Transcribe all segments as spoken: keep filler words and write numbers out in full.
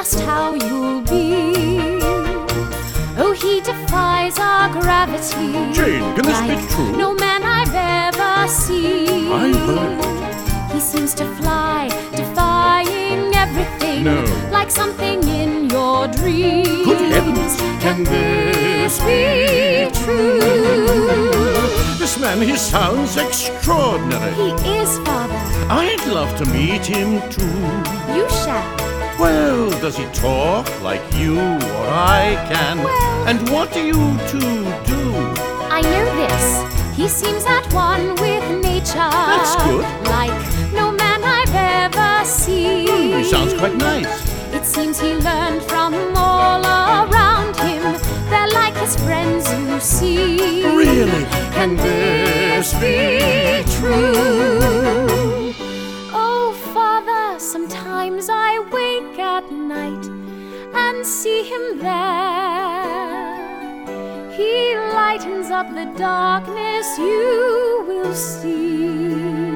just how you'll be. Oh, he defies our gravity. Jane, can this like be true? no man I've ever seen. I believe. He seems to fly, defying everything. No. Like something in your dreams. Good heavens, can this be true? This man, he sounds extraordinary. He is, Father. I'd love to meet him too. You shall. Well, does he talk like you or I can? Well- And what do you two do? I know this. He seems at one with nature. That's good. Like no man I've ever seen. He sounds quite nice. It seems he learned from all around him. They're like his friends you see. Really? Can this be true? Oh, Father, sometimes I wake at night and see him there. He lightens up the darkness, you will see.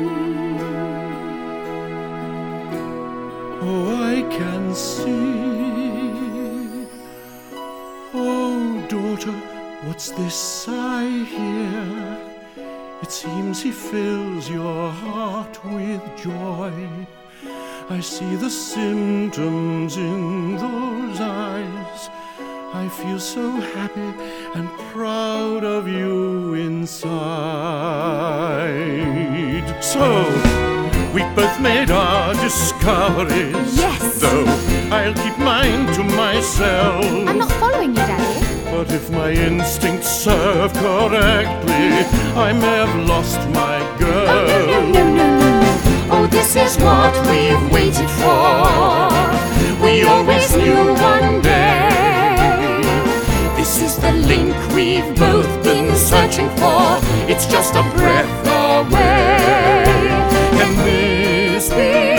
Oh, I can see. Oh, daughter, what's this I hear? It seems he fills your heart with joy. I see the symptoms in those eyes. I feel so happy and proud of you inside. So, we've both made our discoveries. Yes. Though I'll keep mine to myself. I'm not following you, Daddy. But if my instincts serve correctly, I may have lost my girl. Oh, no, no, no, no, no. Oh, this is what we've waited for. We always knew one day. This is the link we've both been searching for. It's just a breath away. Can this be